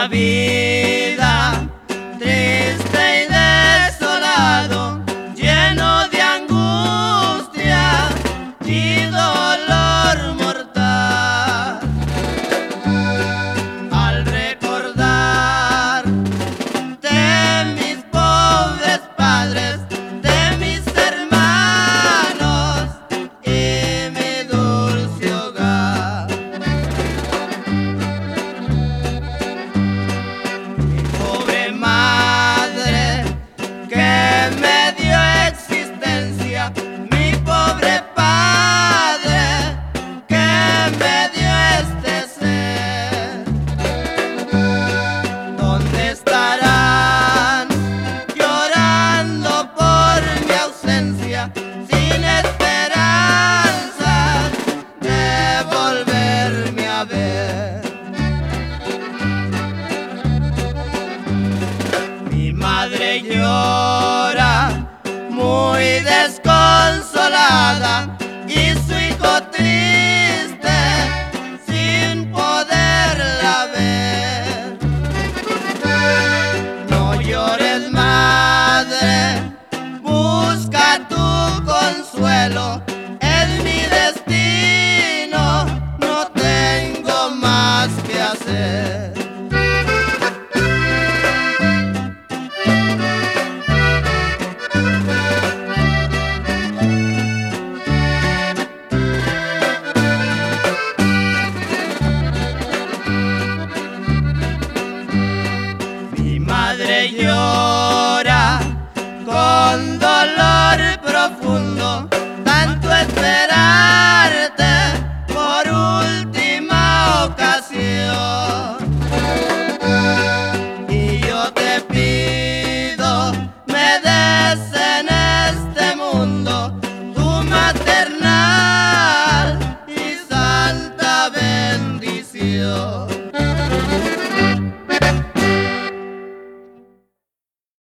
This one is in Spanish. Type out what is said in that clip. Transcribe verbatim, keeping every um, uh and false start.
la vida, triste y desolado, lleno de angustia y dolor mortal. Al recordar de mis pobres padres, de mis hermanos y mi dulce hogar, mi pobre madre que me dio existencia, mi pobre padre que me dio este ser, ¿dónde estarán llorando por mi ausencia, sin esperanza de volverme a ver? Mi madre llora muy desconsolada